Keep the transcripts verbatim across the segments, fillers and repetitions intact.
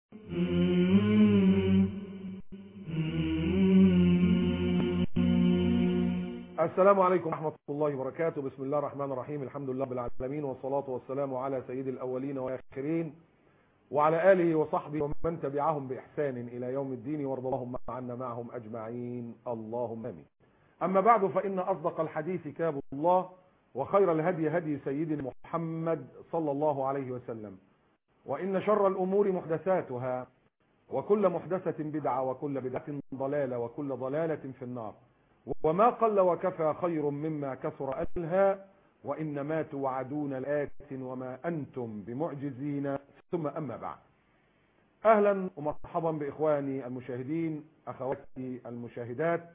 السلام عليكم ورحمة الله وبركاته. بسم الله الرحمن الرحيم. الحمد لله رب العالمين، والصلاة والسلام على سيد الأولين والآخرين وعلى آله وصحبه ومن تبعهم بإحسان إلى يوم الدين، وارض اللهم عنا معهم أجمعين، اللهم آمين. أما بعد، فإن أصدق الحديث كتاب الله، وخير الهدي هدي سيدنا محمد صلى الله عليه وسلم، وإن شر الأمور محدثاتها، وكل محدثة بدعة، وكل بدعة ضلالة، وكل ضلالة في النار. وما قل وكفى خير مما كثر ألهى، وإنما توعدون لآت وما أنتم بمعجزين. ثم أما بعد، أهلا ومرحبا بإخواني المشاهدين، أخواتي المشاهدات،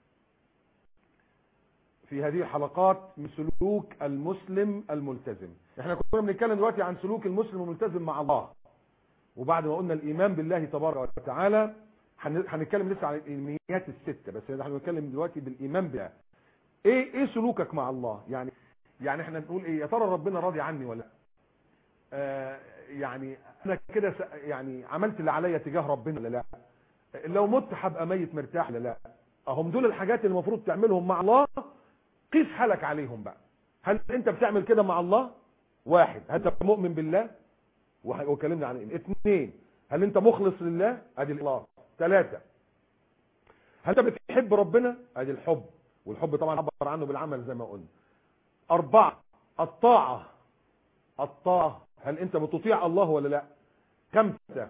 في هذه الحلقات من سلوك المسلم الملتزم. احنا كنا بنتكلم دلوقتي عن سلوك المسلم الملتزم مع الله، وبعد ما قلنا الإيمان بالله تبارك وتعالى هنتكلم لسه عن الإيمانيات الستة، بس احنا بنتكلم دلوقتي بالإيمان بالله. ايه ايه سلوكك مع الله؟ يعني يعني احنا بنقول ايه؟ يا ترى ربنا راضي عني ولا لا؟ آه يعني انا كده يعني عملت اللي عليا تجاه ربنا ولا لا؟ لو مت هبقى ميت مرتاح ولا لا؟ اهم دول الحاجات اللي المفروض تعملهم مع الله. قيس حالك عليهم بقى. هل انت بتعمل كده مع الله؟ واحد، هل انت مؤمن بالله؟ وكلمنا عن ايه. اثنين، هل انت مخلص لله؟ ادي الاخلاص. ثلاثة، هل انت بتحب ربنا؟ ادي الحب، والحب طبعا عبر عنه بالعمل زي ما قلنا. أربعة، الطاعة. الطاعة، هل انت بتطيع الله ولا لا؟ خمسة،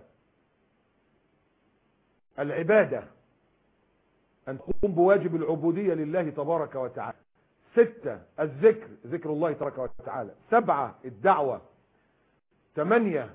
العبادة، ان تقوم بواجب العبودية لله تبارك وتعالى. ستة، الذكر، ذكر الله تبارك وتعالى. سبعة، الدعوة. ثمانية،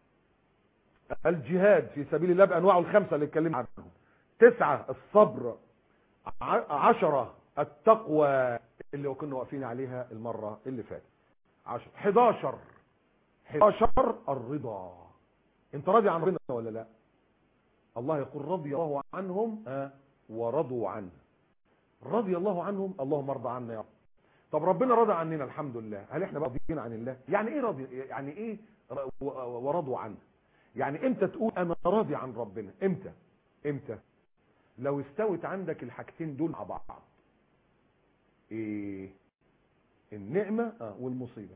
الجهاد في سبيل الله بأنواعه الخمسة اللي اتكلمنا عنهم. تسعة، الصبر. عشرة، التقوى اللي كنا واقفين عليها المرة اللي فاتت. عشر. حداشر حداشر الرضا. انت راضي عن ربنا ولا لا؟ الله يقول رضي الله عنهم ورضوا عنه. رضي الله عنهم، اللهم ارضى عنا يا رب. طب ربنا رضى عننا الحمد لله، هل احنا راضيين عن الله؟ يعني ايه راضي؟ يعني ايه ورضوا عنه؟ يعني امتى تقول انا راضي عن ربنا؟ امتى؟ امتى؟ لو استوت عندك الحاجتين دول مع بعض. ايه؟ النعمة اه والمصيبة.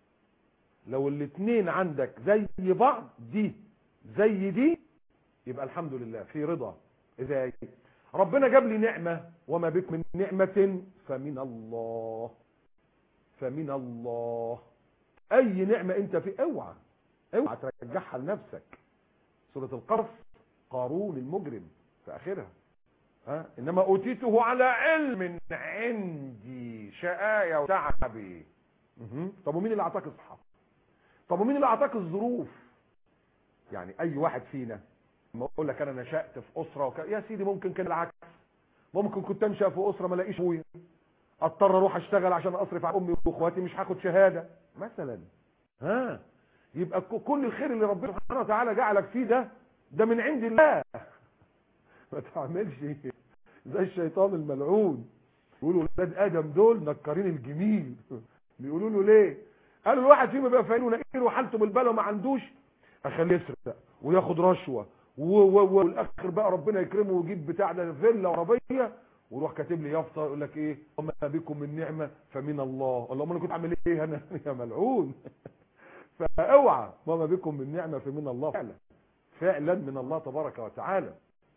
لو الاتنين عندك زي بعض، دي زي دي، يبقى الحمد لله في رضا. ازاي؟ ربنا جاب لي نعمة، وما بك من نعمة فمن الله. فمن الله. اي نعمة انت في، اوعى اوعى ترجعها لنفسك. سورة القصص، قارون المجرم في اخرها، ها انما اوتيته على علم عندي شقايا وتعبي. طب ومين اللي اعطاك الصحة؟ طب ومين اللي اعطاك الظروف؟ يعني اي واحد فينا لما اقول لك انا نشأت في اسرة وك... يا سيدي ممكن كان العكس. ممكن كنت انشأ في اسرة ما الاقيش ابويا، اضطر اروح اشتغل عشان اصرف على امي واخواتي، مش هاخد شهادة مثلا. ها يبقى كل الخير اللي ربنا سبحانه وتعالى جعلك فيه ده ده من عند الله. ما تعملش زي الشيطان الملعون. يقولوا ولاد ادم دول نكرين الجميل. بيقولوا له ليه؟ قالوا الواحد فيهم بيبقى فقير ونقير وحالته بالبلا وما عندوش، اخليه يسرق وياخد رشوه والاخر بقى ربنا يكرمه ويجيب بتاع ده فيلا وعربيه، ويروح كاتب لي يافطه يقول لك ايه؟ وما بكم من نعمه فمن الله. اللهم انا كنت عامل ايه انا يا ملعون؟ فاوعى، وما بكم من نعمه فمن الله. فعلا فعلا من الله تبارك وتعالى.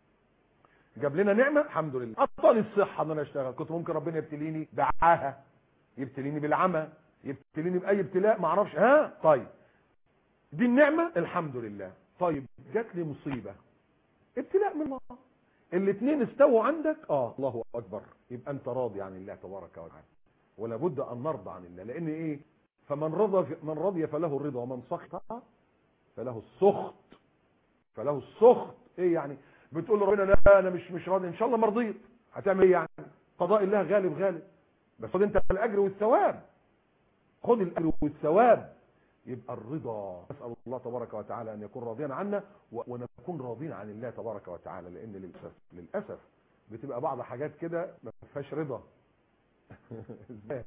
جاب لنا نعمه الحمد لله. اعطاني الصحه ان انا اشتغل، كنت ممكن ربنا يبتليني بعاهه، يبتليني بالعمى، يبتليني باي ابتلاء ما اعرفش. ها طيب، دي النعمه الحمد لله. طيب جات لي مصيبه، ابتلاء من الله. الاثنين استووا عندك، اه الله اكبر، يبقى انت راضي عن الله تبارك وتعالى. ولا بد ان نرضى عن الله، لان ايه؟ فمن رضى من رضي فله الرضا، ومن سخط فله السخط. فله السخط. ايه يعني؟ بتقول لربنا لا انا مش مش راضي، ان شاء الله ما رضيت، هتعمل ايه يعني؟ قضاء الله غالب غالب، بس خد انت الاجر والثواب. خد الاجر والثواب. يبقى الرضا، نسال الله تبارك وتعالى ان يكون راضيا عنا ونكون راضين عن الله تبارك وتعالى. لان للاسف للاسف بتبقى بعض حاجات كده ما فيهاش رضا. ازاي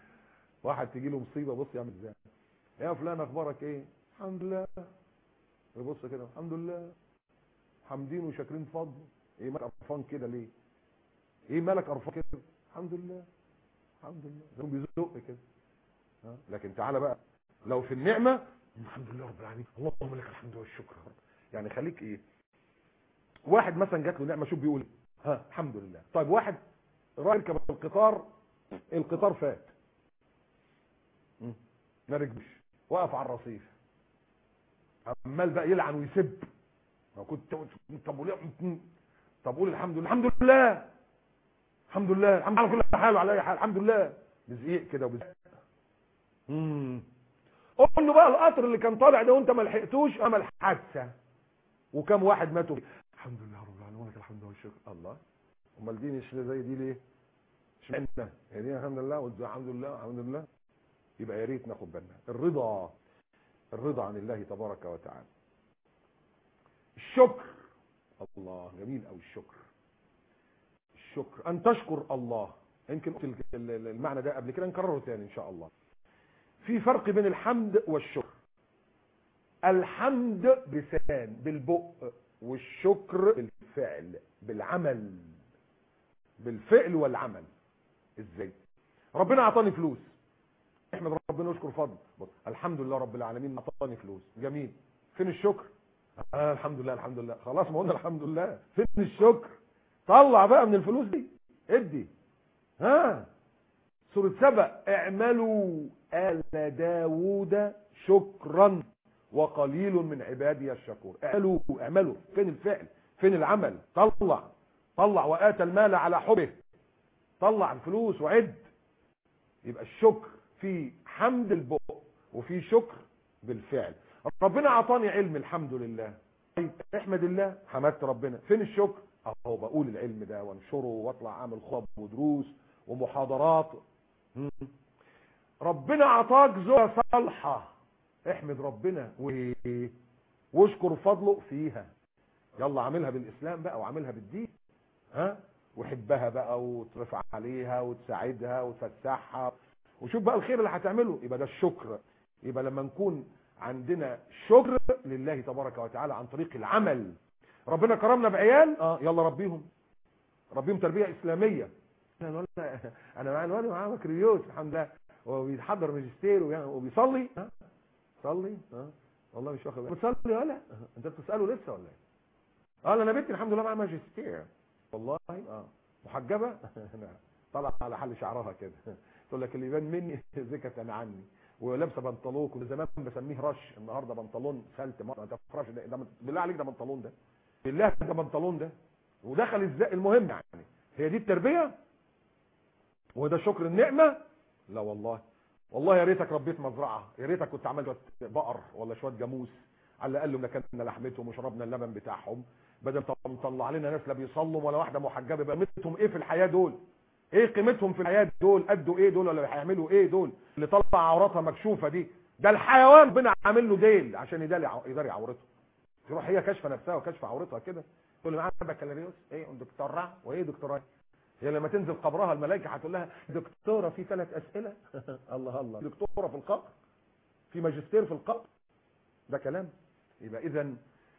واحد تجي له مصيبه، بص يعمل ازاي؟ يا فلان اخبارك ايه؟ الحمد لله. يبص كده الحمد لله حامدين وشاكرين فضل. ايه مالك قرفان كده ليه؟ ايه مالك قرفان كده؟ الحمد لله الحمد لله زي ما بيزق كده. ها لكن تعالى بقى لو في النعمه الحمد لله رب العالمين اللهم لك الحمد والشكر. يعني خليك ايه، واحد مثلا جات له نعمه شوف بيقول ها الحمد لله. طيب واحد راكب القطار، القطار فات ما ركبش، وقف على الرصيف عمال بقى يلعن ويسب. كنت طب طب قول الحمد لله الحمد لله الحمد لله الحمد لله على كل حال وعلى اي حال الحمد لله. بزقيق كده وبزقيق. امم قول له بقى القطر اللي كان طالع ده وانت ما لحقتوش عمل حادثه وكم واحد ماتوا. الحمد لله رب العالمين ولك الحمد والشكر. الله، امال دي مش زي دي ليه؟ اشمعنى هي دي الحمد لله والحمد لله الحمد لله. يبقى يا ريت ناخد بالنا. الرضا، الرضا عن الله تبارك وتعالى. الشكر، الله جميل قوي الشكر. الشكر ان تشكر الله. يمكن قلت المعنى ده قبل كده نكرره تاني ان شاء الله. في فرق بين الحمد والشكر. الحمد بلسان بالبق، والشكر بالفعل بالعمل، بالفعل والعمل. ازاي؟ ربنا اعطاني فلوس، احمد ربنا واشكر فضل. الحمد لله رب العالمين اعطاني فلوس، جميل. فين الشكر؟ آه الحمد لله الحمد لله. خلاص ما قلنا الحمد لله، فين الشكر؟ طلع بقى من الفلوس دي ادي. ها سورة سبأ اعملوا آل داوود شكرا وقليل من عبادي الشكور. اعملوا اعملوا، فين الفعل؟ فين العمل؟ طلع طلع وآتى المال على حبه، طلع الفلوس وعد. يبقى الشكر في حمد البق وفي شكر بالفعل. ربنا اعطاني علم الحمد لله، طيب احمد الله حمدت ربنا. فين الشكر؟ اهو بقول العلم ده وانشره واطلع اعمل خطب ودروس ومحاضرات. ربنا اعطاك زوجة صالحة، احمد ربنا واشكر فضله فيها. يلا عاملها بالاسلام بقى وعاملها بالدين. ها وحبها بقى وترفع عليها وتساعدها وتفتحها وشوف بقى الخير اللي هتعمله. يبقى ده الشكر. يبقى لما نكون عندنا شكر لله تبارك وتعالى عن طريق العمل. ربنا كرمنا بعيال، اه يلا ربيهم، ربيهم تربيه اسلاميه. انا انا مع الواد معاه بكالوريوس الحمد لله وبيحضر ماجستير وبيصلي. ها صلي. ها والله مش واخد بالك بتصلي ولا انت بتساله لسه ولا ايه؟ اه انا بنتي الحمد لله معاها ماجستير والله. اه محجبه طلع على حل شعرها كده تقول لك اللي يبان مني زكة عني، ولابسه بنطلون كنت زمان بسميه رش، النهارده بنطلون سلت ما تفرش ده, ده بالله عليك ده بنطلون ده بالله ده بنطلون ده ودخل ازاي. المهم يعني هي دي التربيه وده شكر النعمه. لا والله والله يا ريتك ربيت مزرعه، يا ريتك كنت عملت بقر ولا شويه جاموس على الاقل لكنا لحمتهم وشربنا اللبن بتاعهم، بدل ما نطلع لنا ناس لا بيصلوا ولا واحده محجبه. بقى قيمتهم ايه في الحياه دول؟ ايه قيمتهم في الحياه دول؟ قدوا ايه دول ولا هيعملوا ايه دول اللي طلع عوراتها مكشوفه دي؟ ده الحيوان ربنا عامل له ديل عشان يداري عورته. تروح هي كاشفه نفسها وكاشفه عورتها كده تقول لي معاها بكالوريوس ايه دكتوراه وايه دكتوراه. هي لما تنزل قبرها الملائكه هتقول لها دكتوره في ثلاث اسئله الله الله، دكتوره في القبر، في ماجستير في القبر، ده كلام. يبقى اذا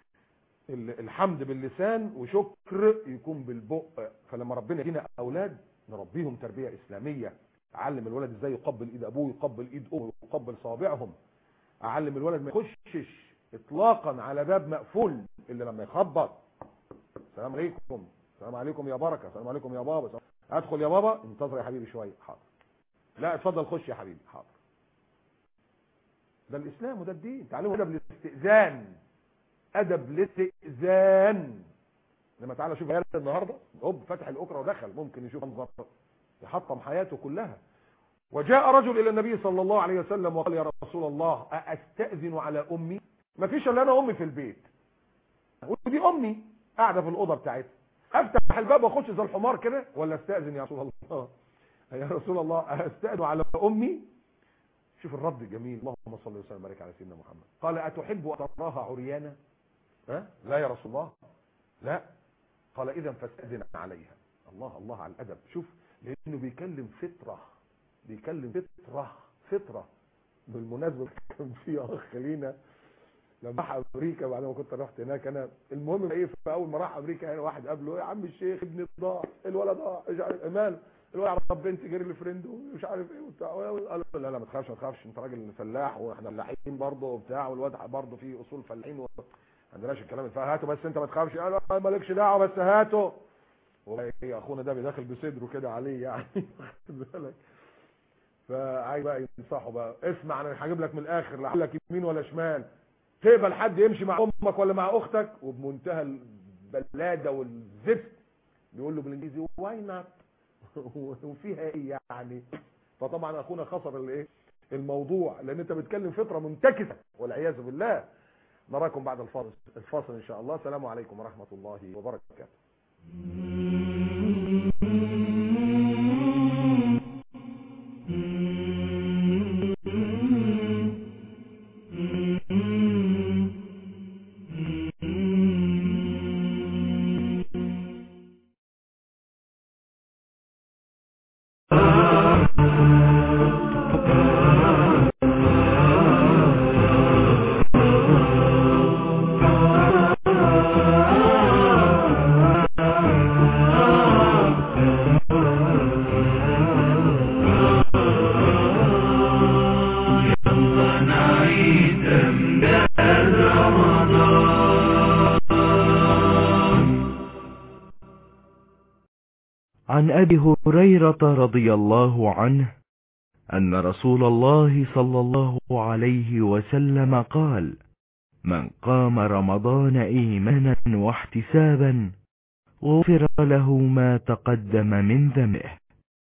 الحمد باللسان وشكر يكون بالبق. فلما ربنا يدينا اولاد نربيهم تربيه اسلاميه، اعلم الولد ازاي يقبل ايد ابوه يقبل ايد امه يقبل صوابعهم، اعلم الولد ما يخشش اطلاقا على باب مقفول الا لما يخبط. السلام عليكم، السلام عليكم يا بركه، السلام عليكم يا بابا، ادخل يا بابا، انتظر يا حبيبي شويه، حاضر. لا اتفضل خش يا حبيبي، حاضر. ده الاسلام وده الدين. تعلموا ادب الاستئذان، ادب الاستئذان. لما تعالى شوف عيال النهارده هوب فتح الاكره ودخل، ممكن يشوف منظر يحطم حياته كلها. وجاء رجل الى النبي صلى الله عليه وسلم وقال يا رسول الله أأستأذن على امي؟ ما فيش الا انا امي في البيت ودي امي قاعده في الاوضه بتاعتها، افتح الباب واخش زي الحمار كده ولا استأذن يا رسول الله؟ يا رسول الله أستأذن على امي؟ شوف الرد الجميل، اللهم صل وسلم وبارك على سيدنا محمد. قال أتحب أن تراها عريانا؟ ها؟ لا يا رسول الله لا. قال إذا فاستأذن عليها. الله الله على الأدب. شوف لأنه بيكلم فطرة، بيكلم فطرة فطرة. بالمناسبة كان في أخ لينا لما راح امريكا بعد ما كنت رحت هناك انا، المهم ايه، في اول ما راح امريكا يعني واحد قابله، يا عم الشيخ ابني ضاع، الولد ضاع، مش عارف مال الولد، يعرف بنتي جيرل فريند ومش عارف ايه وبتاع. قال له لا لا ما تخافش ما تخافش، انت راجل فلاح واحنا فلاحين برضه وبتاع، والواد برضه فيه اصول فلاحين و... ما عندناش الكلام ده، هاته بس انت ما تخافش. قال له مالكش دعوه بس هاته. والله ايه اخونا ده بيدخل بصدره كده عليه يعني. واخد بالك؟ فعايز بقى ينصحه بقى، اسمع انا هجيب لك من الاخر، لا لك يمين ولا شمال، تقبل حد يمشي مع امك ولا مع اختك؟ وبمنتهى البلاده والزفت بيقول له بالانجليزي واي نوت. وفيها ايه يعني؟ فطبعا اخونا خسر الايه الموضوع، لان انت بتكلم فطره منتكسه والعياذ بالله. نراكم بعد الفاصل الفاصل ان شاء الله. السلام عليكم ورحمه الله وبركاته. عن أبي هريرة رضي الله عنه أن رسول الله صلى الله عليه وسلم قال: من قام رمضان إيمانا واحتسابا غفر له ما تقدم من ذنبه.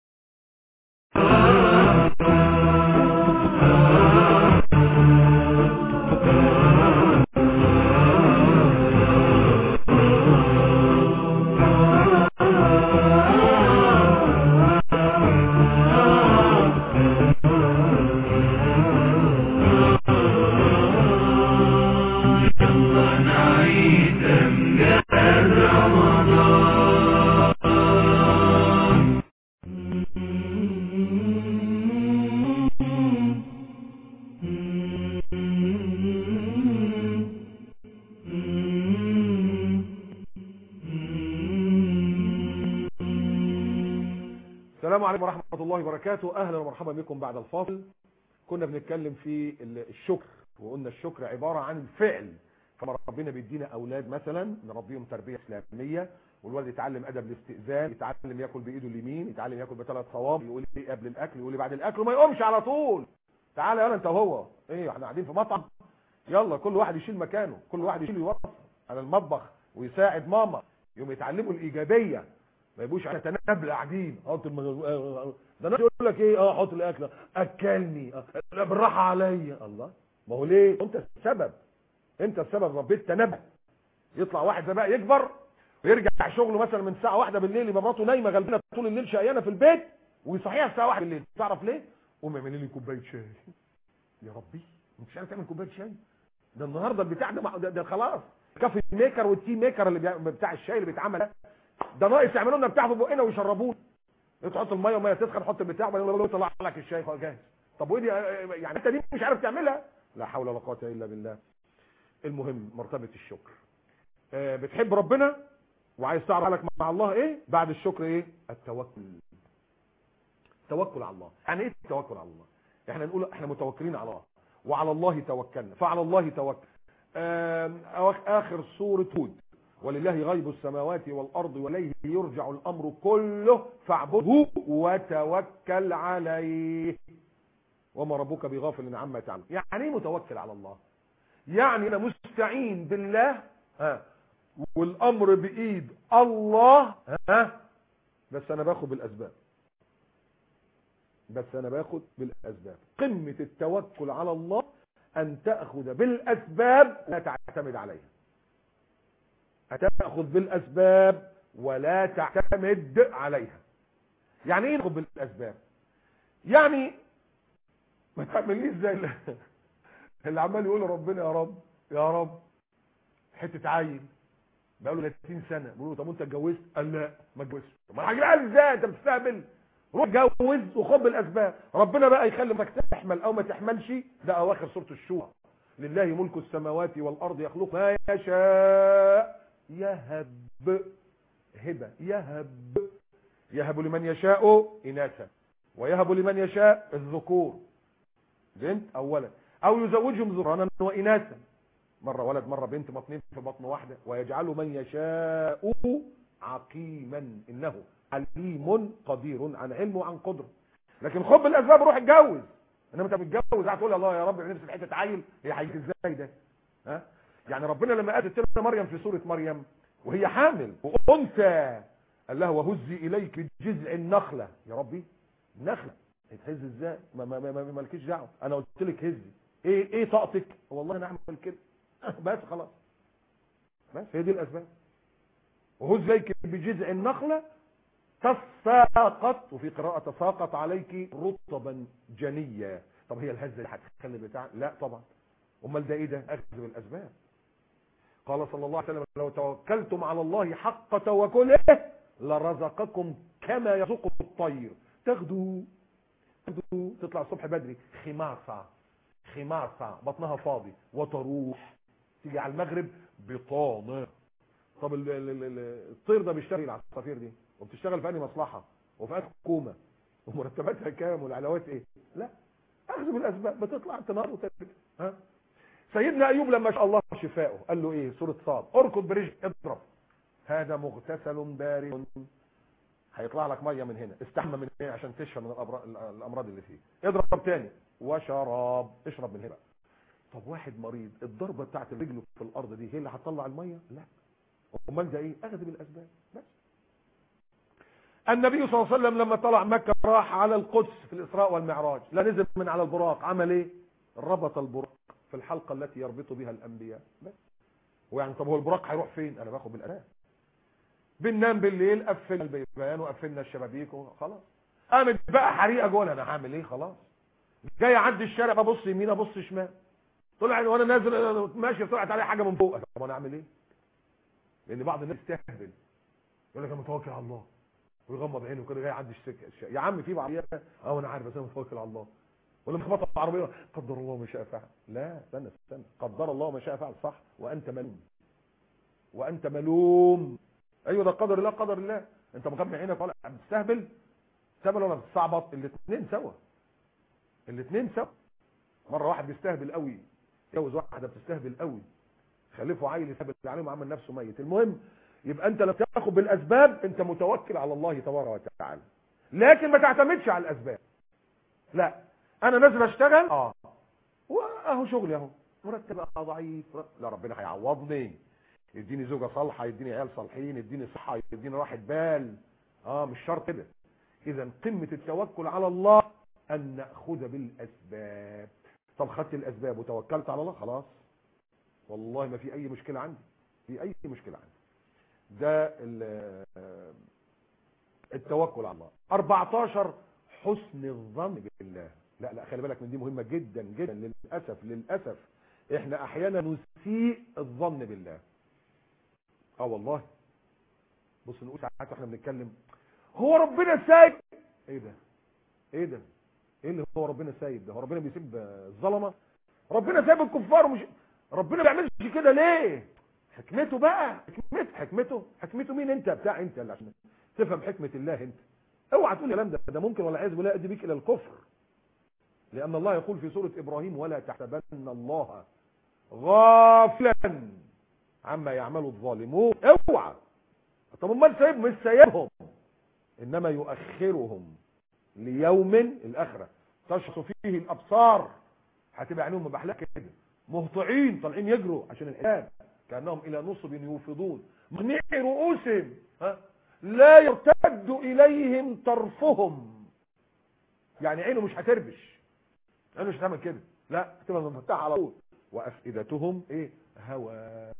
السلام عليكم ورحمة الله وبركاته. أهلا ومرحبا بكم بعد الفاصل. كنا بنتكلم في الشكر، وقلنا الشكر عبارة عن الفعل. فما ربنا بيدينا أولاد مثلا نربيهم تربية إسلامية، والولد يتعلم أدب الاستئذان، يتعلم ياكل بإيده اليمين، يتعلم ياكل بثلاث صواب، يقول لي قبل الأكل، يقول لي بعد الأكل، وما يقومش على طول. تعالى يلا أنت وهو، إيه إحنا قاعدين في مطعم، يلا كل واحد يشيل مكانه، كل واحد يشيل يوصل على المطبخ ويساعد ماما. يوم يتعلموا الإيجابية، ما يبقوش على تنابل قاعدين. حط الم... ده الناس يقول لك ايه، اه حط الاكل، اكلني، اه لا بالراحه عليا. الله، ما هو ليه؟ انت السبب، انت السبب، ربيت تنبه. يطلع واحد ده بقى يكبر ويرجع شغله مثلا من الساعه واحدة بالليل، يبقى مراته نايمه غلبانه طول الليل شقيانه في البيت، ويصحيها الساعه واحدة بالليل. تعرف ليه؟ قوم اعملي لي كوبايه شاي. يا ربي انت مش عارف تعمل كوبايه شاي؟ ده النهارده البتاع ده, ده, ده خلاص، كافي ميكر والتي ميكر اللي بتاع الشاي اللي بيتعمل ده ده ناقص يعملوا لنا بتاع في بقنا ويشربونا. تحط الميه وميه تسخن، حط البتاع ويطلع لك الشاي جاهز. طب ودي يعني انت دي مش عارف تعملها؟ لا حول ولا قوه الا بالله. المهم مرتبه الشكر. أه بتحب ربنا وعايز تعرف حالك مع الله ايه بعد الشكر؟ ايه؟ التوكل. التوكل على الله. يعني ايه التوكل على الله؟ احنا نقول احنا متوكلين على الله، وعلى الله توكلنا، فعلى الله توكل. أه اخر سوره هود: ولله غيب السماوات والأرض وإليه يرجع الأمر كله فاعبده وتوكل عليه وما ربك بغافل عما تعمل. يعني ايه متوكل على الله؟ يعني أنا مستعين بالله، ها، والأمر بإيد الله، ها، بس أنا باخد بالأسباب. بس أنا باخد بالأسباب. قمة التوكل على الله أن تأخذ بالأسباب لا تعتمد عليها. هتاخذ بالاسباب ولا تعتمد عليها. يعني ايه ناخذ بالاسباب؟ يعني ما تعمليش زي اللي عمال يقول ربنا يا رب يا رب حته عيل بقى له ثلاثين سنه، بيقولوا طب انت اتجوزت؟ قال لا ما اتجوزتش. طب ما هجيبها لي ازاي؟ انت بتستهبل. روح اتجوز وخد بالاسباب. ربنا بقى يخلي انك تحمل او ما تحملش، ده اواخر سوره الشورى. لله ملك السماوات والأرض يخلق ما يشاء يهب هبة يهب يهب لمن يشاء إناثا ويهب لمن يشاء الذكور بنت أولا أو يزوجهم ذكرانا وإناثا مرة ولد مرة بنت مطنين في بطن واحدة ويجعل من يشاء عقيما إنه عليم قدير عن علم وعن قدر. لكن خد بالأسباب روح اتجوز. انما انت متجوز هتقول الله يا رب نفسي في حته عيل هي هيجي ازاي ده؟ ها يعني ربنا لما قالت لنا مريم في سوره مريم وهي حامل وانثى قال لها وهزي اليك بجذع النخله. يا ربي نخله هتهز ازاي؟ ما ما ما مالكيش دعوه انا قلت لك هزي. ايه ايه طاقتك؟ والله انا اعمل كده بس خلاص. بس هي دي الاسباب. وهزي اليك بجذع النخله تساقط وفي قراءة تساقط عليك رطبا جنيا. طب هي الهزة اللي هتخلي بتاع؟ لا طبعا. امال ده ايه ده؟ اخذ بالاسباب. قال صلى الله عليه وسلم لو توكلتم على الله حق توكله لرزقكم كما يرزق الطير تغدو تغدو تطلع الصبح بدري خماصة خماصة بطنها فاضي وتروح تيجي على المغرب بطانة. طب الطير ده بيشتغل العصافير دي وبتشتغل في أي مصلحة وفي أي حكومة ومرتباتها كام والعلاوات ايه؟ لا اخذ بالاسباب بتطلع تنار وترجع. ها سيدنا ايوب لما شاء الله شفاءه قال له ايه؟ سورة صاد اركض برجل اضرب هذا مغتسل بارد هيطلع لك ميه من هنا استحمى من هنا عشان تشفى من الامراض اللي فيه. اضرب تاني وشراب اشرب من هنا. طب واحد مريض الضربه بتاعت رجله في الارض دي هي اللي هتطلع الميه؟ لا. امال ده ايه؟ اخذ بالاسباب بس. النبي صلى الله عليه وسلم لما طلع مكة راح على القدس في الإسراء والمعراج لا نزل من على البراق عمل ايه؟ ربط البراق في الحلقة التي يربط بها الأنبياء بس. ويعني طب هو البراق هيروح فين؟ أنا باخد بالأسباب. بننام بالليل قفلنا البيبان وقفلنا الشبابيك وخلاص. قامت بقى حريقة جوه أنا هعمل ايه؟ خلاص. جاي اعدي الشارع ببص يمين ابص شمال طلع وانا نازل ماشي طلعت عليه حاجة من فوق. طب انا اعمل ايه؟ لأن بعض الناس يستهبل يقول لك انا متوكل على الله ويغمض عينه كده جاي يعدي السكه. يا عم في بعضيات اه انا عارف بس انا متوكل على الله. ولا مخبطه في عربيه قدر الله ما شاء فعل. لا استنى استنى قدر الله ما شاء فعل صح وانت ملوم وانت ملوم. ايوه ده قدر الله قدر الله. انت مغمى عينك طالع بتستهبل تستهبل ولا بتستعبط؟ الاثنين سوا الاثنين سوا. مره واحد بيستهبل قوي جوز واحده بتستهبل قوي خلفه عيل يستهبل عليه وعمل نفسه ميت. المهم يبقى انت لما تاخد بالاسباب انت متوكل على الله تبارك وتعالى لكن ما تعتمدش على الاسباب. لا انا نازل اشتغل اه واهو شغلي اهو مرتب ضعيف لا ربنا هيعوضني يديني زوجه صالحه يديني عيال صالحين يديني صحه يديني راحه بال. اه مش شرط كده. اذا قمه التوكل على الله ان ناخذ بالاسباب. طب خدت الاسباب وتوكلت على الله خلاص والله ما في اي مشكله عندي في اي مشكله عندي. ده التوكل على الله. أربعتاشر حسن الظن بالله. لا لا خلي بالك من دي مهمة جدا جدا. للأسف للأسف احنا احيانا نسيء الظن بالله. اه والله بص نقول ساعات احنا بنتكلم هو ربنا سايب. ايه ده ايه ده ايه اللي هو ربنا سايب ده؟ هو ربنا بيسيب الظلمه؟ ربنا سايب الكفار ومش ربنا ما بيعملش كده ليه؟ حكمته بقى حكمته حكمته حكمته مين انت بتاع انت اللي عشان تفهم حكمة الله انت. اوعى تقول الكلام ده ده ممكن ولا عايز ولا يؤدي بك الى الكفر. لان الله يقول في سورة ابراهيم ولا تحسبن الله غافلا عما يعمل الظالمون. اوعى. طب امال سايب مش سايبهم انما يؤخرهم ليوم الاخره تشخص فيه الابصار. هتبقى عينهم مبحلقه كده مهطعين طالعين يجروا عشان الحساب كانهم الى نصب يوفضون مقنعي رؤوسهم ها لا يرتد اليهم طرفهم. يعني عينه مش هتربش عينه مش هتعمل كده لا هتبقى مفتحه على طول. وافئدتهم ايه؟ هواء.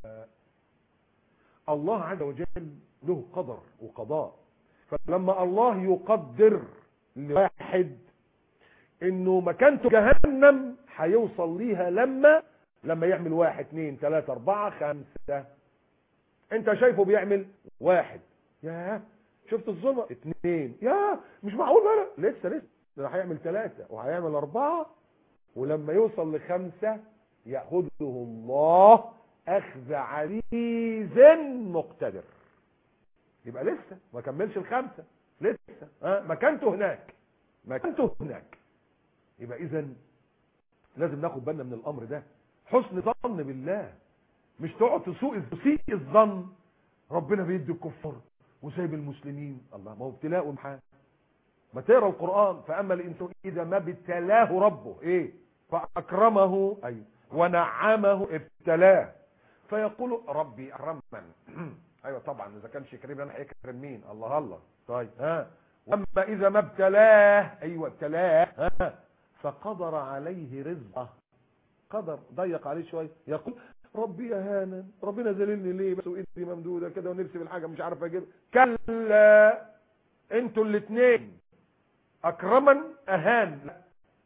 الله عز وجل له قدر وقضاء. فلما الله يقدر لواحد انه مكانته جهنم هيوصل ليها لما لما يعمل واحد اثنين ثلاثة اربعة خمسة. انت شايفه بيعمل واحد يا شفت الظلمة اثنين يا مش معقول بقى لسه لسه ده هيعمل ثلاثة وهيعمل اربعة ولما يوصل لخمسة يأخذه الله أخذ عزيز مقتدر. يبقى لسه ما كملش الخمسة، لسه ها مكانته هناك، مكانته هناك. يبقى إذا لازم ناخد بالنا من الأمر ده، حسن ظن بالله، مش تقعد تسوء تسيء الظن ربنا بيدي الكفار وسايب المسلمين. الله، ما هو ابتلاء وامتحان. ما تقرا القرآن، فأما الإنسان إذا ما ابتلاه ربه إيه فأكرمه أي ونعمه ابتلاه فيقول ربي أكرمن. أيوة طبعا، إذا كان شكرين أنا هيكرم مين؟ الله الله. طيب ها، وأما إذا ما ابتلاه، أيوة ابتلاه ها فقدر عليه رزقه، قدر ضيق عليه شوية، يقول ربي اهانا، ربنا ذللني ليه بس وايدي ممدوده كده ونفسي بالحاجه مش عارف اجيب. كلا، انتوا الاثنين اكرما اهان، لا.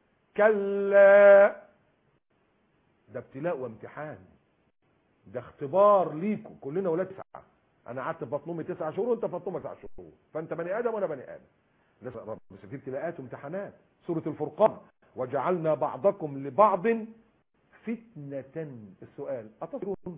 كلا، ده ابتلاء وامتحان، ده اختبار ليكم كلنا ولاد تسعه. انا قعدت في بطن امي تسع شهور وانت في بطن امك تسع شهور، فانت بني ادم وانا بني ادم. بس في ابتلاءات وامتحانات. سوره الفرقان وجعلنا بعضكم لبعض فتنة. السؤال أتصبرون؟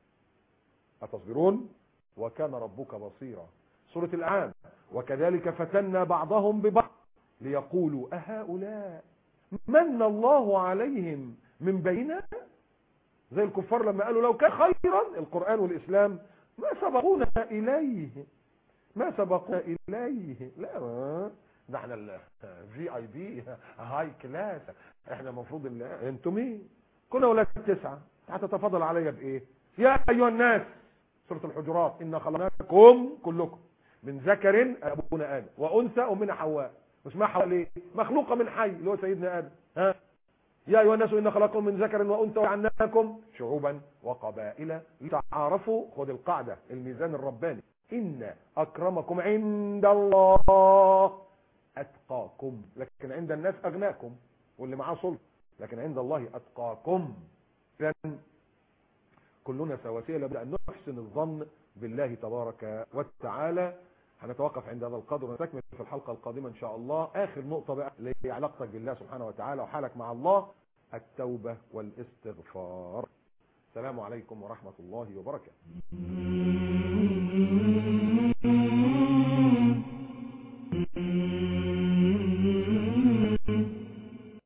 أتصبرون؟ وكان ربك بصيرا. سورة الأنعام وكذلك فتنا بعضهم ببعض ليقولوا أهؤلاء من الله عليهم من بيننا. زي الكفار لما قالوا لو كان خيرا القرآن والإسلام ما سبقونا إليه، ما سبقونا إليه. لا، ده احنا الفي اي بي هاي كلاس، احنا المفروض ان انتم مين؟ كنا ولاد تسعة، هتتفضل عليا بايه؟ يا ايها الناس، سورة الحجرات، إنا خلقناكم كلكم من ذكر ابونا ادم وانثى امنا حواء. واسمها حواء ليه؟ مخلوقة من حي اللي هو سيدنا ادم. ها، يا ايها الناس إنا خلقكم من ذكر وانثى وجعلناكم شعوبا وقبائل لتعارفوا. خد القاعدة، الميزان الرباني، إن أكرمكم عند الله أتقاكم. لكن عند الناس أغناكم واللي معاه سلطة، لكن عند الله أتقاكم. إذن كلنا سواسية، لابد أن نحسن الظن بالله تبارك وتعالى. هنتوقف عند هذا القدر ونستكمل في الحلقة القادمة إن شاء الله. آخر نقطة بقى لعلاقتك بالله سبحانه وتعالى وحالك مع الله، التوبة والاستغفار. السلام عليكم ورحمة الله وبركاته.